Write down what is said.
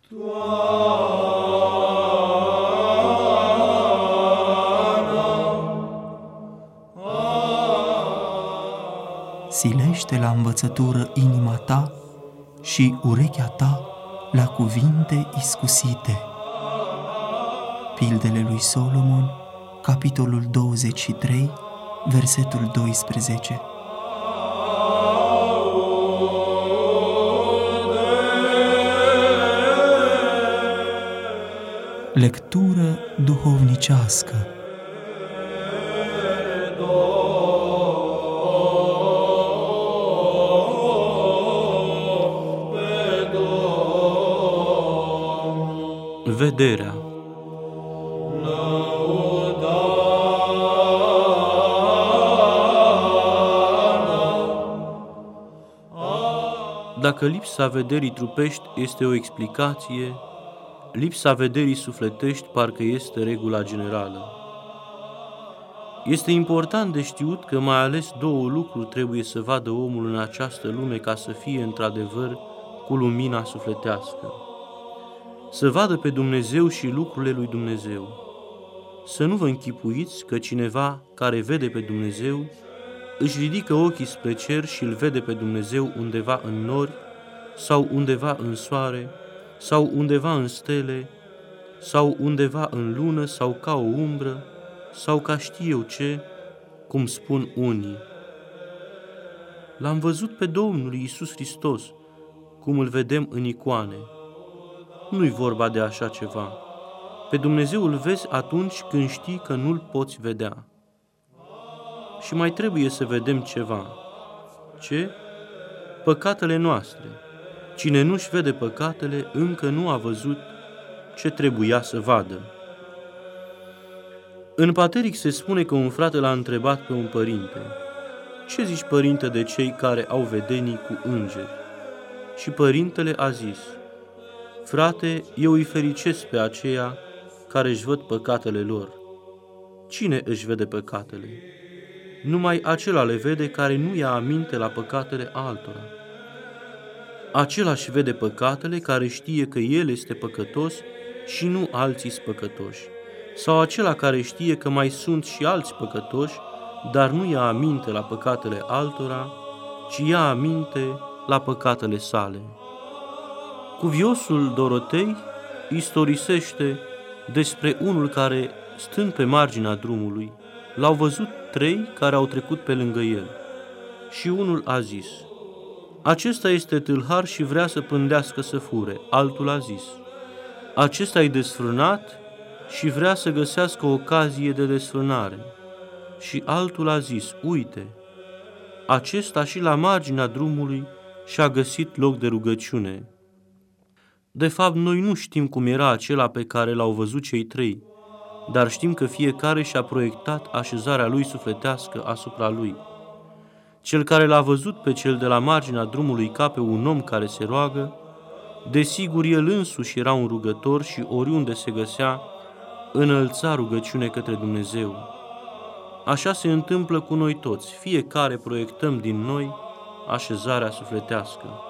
Silește la învățătură inima ta și urechea ta la cuvinte iscusite. Pildele lui Solomon, capitolul 23, versetul 12. Lectură duhovnicească. Vederea. Dacă lipsa vederii trupești este o explicație, lipsa vederii sufletești parcă este regula generală. Este important de știut că mai ales două lucruri trebuie să vadă omul în această lume ca să fie într-adevăr cu lumina sufletească. Să vadă pe Dumnezeu și lucrurile lui Dumnezeu. Să nu vă închipuiți că cineva care vede pe Dumnezeu își ridică ochii spre cer și îl vede pe Dumnezeu undeva în nori, sau undeva în soare, sau undeva în stele, sau undeva în lună, sau ca o umbră, sau ca știu eu ce, cum spun unii. L-am văzut pe Domnul Iisus Hristos, cum îl vedem în icoane. Nu-i vorba de așa ceva. Pe Dumnezeu îl vezi atunci când știi că nu-l poți vedea. Și mai trebuie să vedem ceva. Ce? Păcatele noastre. Cine nu-și vede păcatele, încă nu a văzut ce trebuia să vadă. În Pateric se spune că un frate l-a întrebat pe un părinte: ce zici, părinte, de cei care au vedenii cu îngeri? Și părintele a zis: frate, eu îi fericesc pe aceia care își văd păcatele lor. Cine își vede păcatele? Numai acela le vede care nu ia aminte la păcatele altora. Acela își vede păcatele care știe că el este păcătos și nu alții sunt păcătoși. Sau acela care știe că mai sunt și alți păcătoși, dar nu ia aminte la păcatele altora, ci ia aminte la păcatele sale. Cuviosul Dorotei istorisește despre unul care, stând pe marginea drumului, l-au văzut trei care au trecut pe lângă el. Și unul a zis: acesta este tâlhar și vrea să pândească să fure. Altul a zis: acesta e desfrânat și vrea să găsească o ocazie de desfrânare. Și altul a zis: uite, acesta și la marginea drumului și-a găsit loc de rugăciune. De fapt, noi nu știm cum era acela pe care l-au văzut cei trei, dar știm că fiecare și-a proiectat așezarea lui sufletească asupra lui. Cel care l-a văzut pe cel de la marginea drumului ca pe un om care se roagă, desigur el însuși era un rugător și oriunde se găsea, înălța rugăciune către Dumnezeu. Așa se întâmplă cu noi toți, fiecare proiectăm din noi așezarea sufletească.